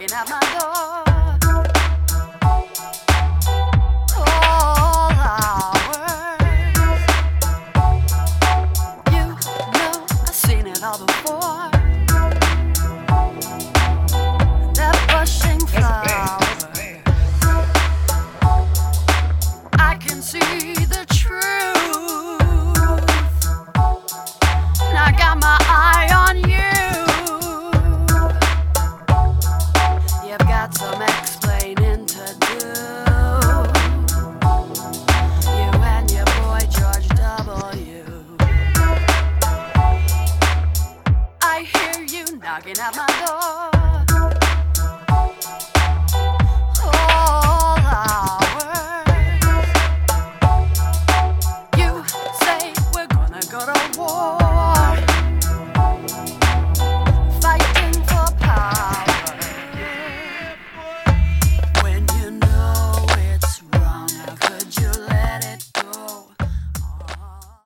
knocking at my door. All hours. You know I've seen it all before. That bushing flowers. I can see the truth. And I got my eye on you. You've got some explaining to do. You and your boy George W. I hear you knocking at my door. All hours. You say we're gonna go to war.